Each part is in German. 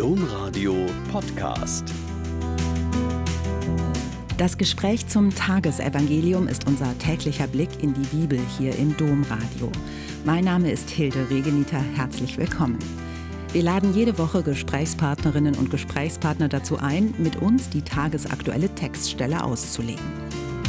Domradio Podcast. Das Gespräch zum Tagesevangelium ist unser täglicher Blick in die Bibel hier im Domradio. Mein Name ist Hilde Regeniter, herzlich willkommen. Wir laden jede Woche Gesprächspartnerinnen und Gesprächspartner dazu ein, mit uns die tagesaktuelle Textstelle auszulegen.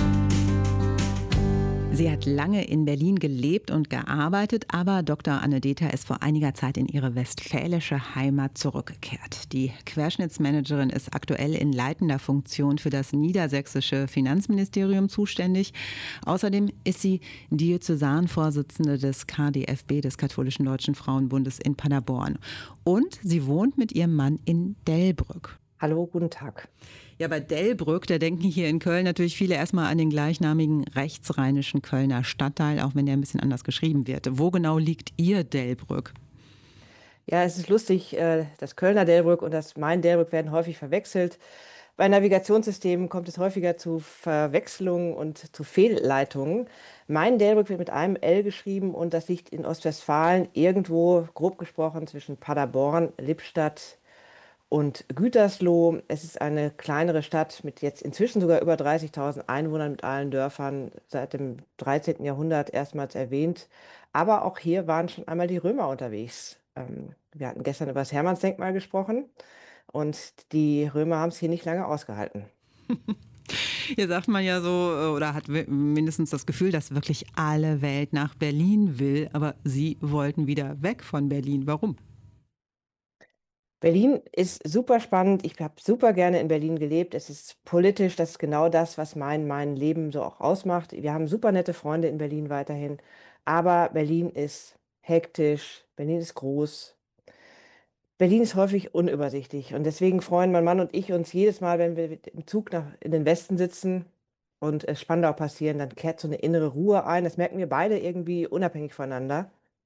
Sie hat lange in Berlin gelebt und gearbeitet, aber Dr. Anne Dether ist vor einiger Zeit in ihre westfälische Heimat zurückgekehrt. Die Querschnittsmanagerin ist aktuell in leitender Funktion für das niedersächsische Finanzministerium zuständig. Außerdem ist sie Diözesanvorsitzende des KDFB, des Katholischen Deutschen Frauenbundes in Paderborn. Und sie wohnt mit ihrem Mann in Delbrück. Hallo, guten Tag. Ja, bei Delbrück, da denken hier in Köln natürlich viele erstmal an den gleichnamigen rechtsrheinischen Kölner Stadtteil, auch wenn der ein bisschen anders geschrieben wird. Wo genau liegt Ihr Delbrück? Ja, es ist lustig, das Kölner Delbrück und das Main-Delbrück werden häufig verwechselt. Bei Navigationssystemen kommt es häufiger zu Verwechslungen und zu Fehlleitungen. Main-Delbrück wird mit einem L geschrieben und das liegt in Ostwestfalen irgendwo, grob gesprochen, zwischen Paderborn, Lippstadt und Gütersloh. Es ist eine kleinere Stadt mit jetzt inzwischen sogar über 30.000 Einwohnern mit allen Dörfern, seit dem 13. Jahrhundert erstmals erwähnt. Aber auch hier waren schon einmal die Römer unterwegs. Wir hatten gestern über das Hermannsdenkmal gesprochen und die Römer haben es hier nicht lange ausgehalten. Hier sagt man ja so, oder hat mindestens das Gefühl, dass wirklich alle Welt nach Berlin will, aber Sie wollten wieder weg von Berlin. Warum? Berlin ist super spannend. Ich habe super gerne in Berlin gelebt. Es ist politisch, das ist genau das, was mein Leben so auch ausmacht. Wir haben super nette Freunde in Berlin weiterhin. Aber Berlin ist hektisch, Berlin ist groß. Berlin ist häufig unübersichtlich. Und deswegen freuen mein Mann und ich uns jedes Mal, wenn wir im Zug in den Westen sitzen und Spandau passieren, dann kehrt so eine innere Ruhe ein. Das merken wir beide irgendwie unabhängig voneinander.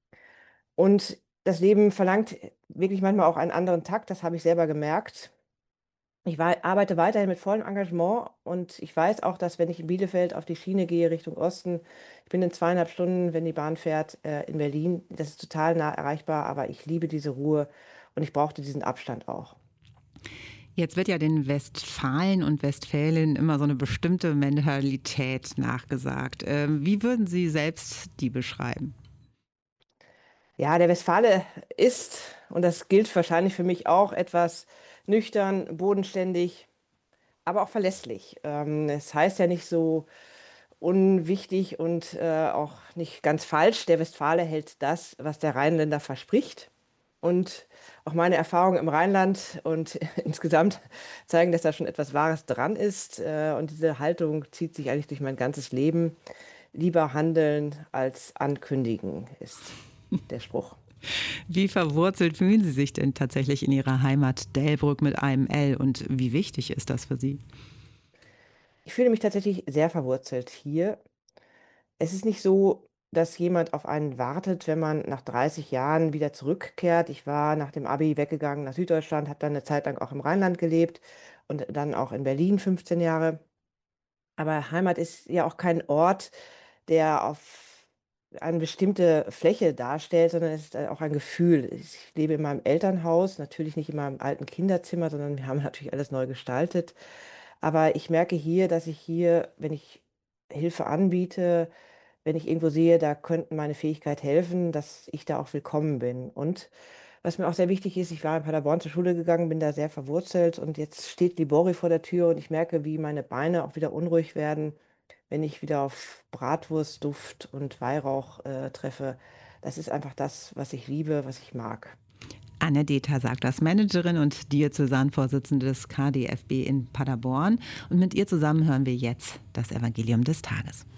Und das Leben verlangt wirklich manchmal auch einen anderen Takt, das habe ich selber gemerkt. Arbeite weiterhin mit vollem Engagement und ich weiß auch, dass wenn ich in Bielefeld auf die Schiene gehe Richtung Osten, ich bin in 2,5 Stunden, wenn die Bahn fährt, in Berlin. Das ist total nah erreichbar, aber ich liebe diese Ruhe und ich brauchte diesen Abstand auch. Jetzt wird ja den Westfalen und Westfälinnen immer so eine bestimmte Mentalität nachgesagt. Wie würden Sie selbst die beschreiben? Ja, der Westfale ist, und das gilt wahrscheinlich für mich auch, etwas nüchtern, bodenständig, aber auch verlässlich. Es heißt ja nicht so unwichtig und auch nicht ganz falsch. Der Westfale hält das, was der Rheinländer verspricht. Und auch meine Erfahrungen im Rheinland und insgesamt zeigen, dass da schon etwas Wahres dran ist. Und diese Haltung zieht sich eigentlich durch mein ganzes Leben. Lieber handeln als ankündigen ist der Spruch. Wie verwurzelt fühlen Sie sich denn tatsächlich in Ihrer Heimat Delbrück mit einem L und wie wichtig ist das für Sie? Ich fühle mich tatsächlich sehr verwurzelt hier. Es ist nicht so, dass jemand auf einen wartet, wenn man nach 30 Jahren wieder zurückkehrt. Ich war nach dem Abi weggegangen nach Süddeutschland, habe dann eine Zeit lang auch im Rheinland gelebt und dann auch in Berlin 15 Jahre. Aber Heimat ist ja auch kein Ort, der auf eine bestimmte Fläche darstellt, sondern es ist auch ein Gefühl. Ich lebe in meinem Elternhaus, natürlich nicht in meinem alten Kinderzimmer, sondern wir haben natürlich alles neu gestaltet. Aber ich merke hier, dass ich hier, wenn ich Hilfe anbiete, wenn ich irgendwo sehe, da könnten meine Fähigkeit helfen, dass ich da auch willkommen bin. Und was mir auch sehr wichtig ist, ich war in Paderborn zur Schule gegangen, bin da sehr verwurzelt und jetzt steht Libori vor der Tür und ich merke, wie meine Beine auch wieder unruhig werden, wenn ich wieder auf Bratwurstduft und Weihrauch treffe. Das ist einfach das, was ich liebe, was ich mag. Anne Dether sagt das, Managerin und Diözesanvorsitzende des KDFB in Paderborn. Und mit ihr zusammen hören wir jetzt das Evangelium des Tages.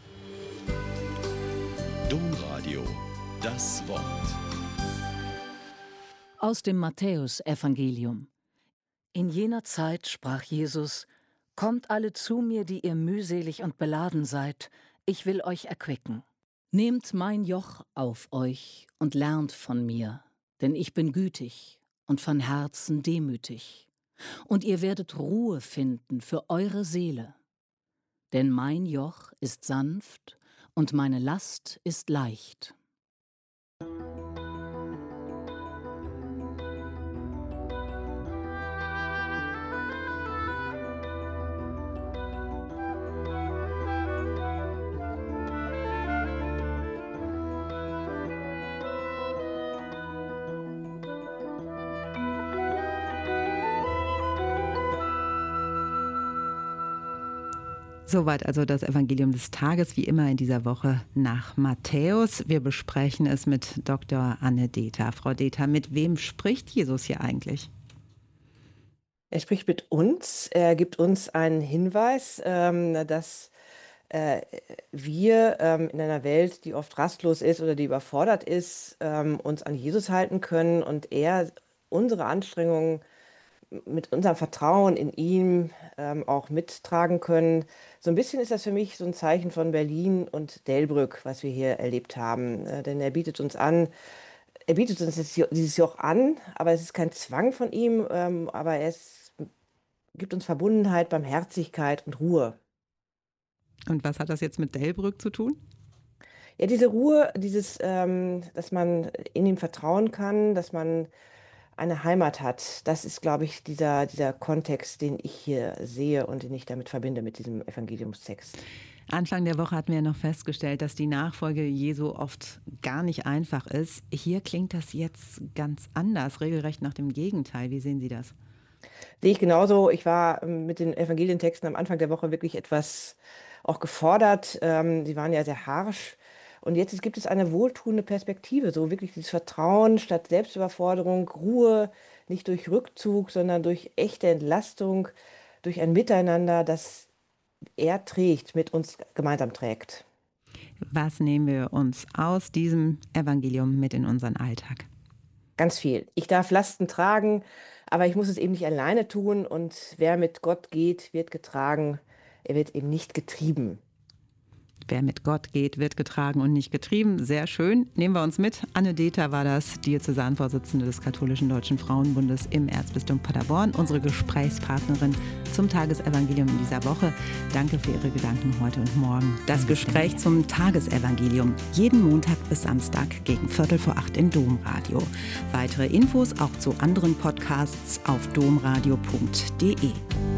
Domradio, das Wort. Aus dem Matthäusevangelium. In jener Zeit sprach Jesus: Kommt alle zu mir, die ihr mühselig und beladen seid, ich will euch erquicken. Nehmt mein Joch auf euch und lernt von mir, denn ich bin gütig und von Herzen demütig. Und ihr werdet Ruhe finden für eure Seele. Denn mein Joch ist sanft und meine Last ist leicht. Soweit also das Evangelium des Tages, wie immer in dieser Woche nach Matthäus. Wir besprechen es mit Dr. Anne Dether. Frau Dether, mit wem spricht Jesus hier eigentlich? Er spricht mit uns. Er gibt uns einen Hinweis, dass wir in einer Welt, die oft rastlos ist oder die überfordert ist, uns an Jesus halten können und er unsere Anstrengungen mit unserem Vertrauen in ihn auch mittragen können. So ein bisschen ist das für mich so ein Zeichen von Berlin und Delbrück, was wir hier erlebt haben. Denn er bietet uns dieses Joch an, aber es ist kein Zwang von ihm, aber gibt uns Verbundenheit, Barmherzigkeit und Ruhe. Und was hat das jetzt mit Delbrück zu tun? Ja, diese Ruhe, dass man in ihm vertrauen kann, dass man eine Heimat hat, das ist, glaube ich, dieser Kontext, den ich hier sehe und den ich damit verbinde mit diesem Evangeliumstext. Anfang der Woche hatten wir noch festgestellt, dass die Nachfolge Jesu oft gar nicht einfach ist. Hier klingt das jetzt ganz anders, regelrecht nach dem Gegenteil. Wie sehen Sie das? Sehe ich genauso. Ich war mit den Evangelientexten am Anfang der Woche wirklich etwas auch gefordert. Sie waren ja sehr harsch. Und jetzt gibt es eine wohltuende Perspektive, so wirklich dieses Vertrauen statt Selbstüberforderung, Ruhe, nicht durch Rückzug, sondern durch echte Entlastung, durch ein Miteinander, das er trägt, mit uns gemeinsam trägt. Was nehmen wir uns aus diesem Evangelium mit in unseren Alltag? Ganz viel. Ich darf Lasten tragen, aber ich muss es eben nicht alleine tun. Und wer mit Gott geht, wird getragen. Er wird eben nicht getrieben. Wer mit Gott geht, wird getragen und nicht getrieben. Sehr schön. Nehmen wir uns mit. Anne Dether war das, Diözesanvorsitzende des Katholischen Deutschen Frauenbundes im Erzbistum Paderborn, unsere Gesprächspartnerin zum Tagesevangelium in dieser Woche. Danke für Ihre Gedanken heute und morgen. Das Gespräch zum Tagesevangelium. Jeden Montag bis Samstag gegen 7:45 im Domradio. Weitere Infos auch zu anderen Podcasts auf domradio.de.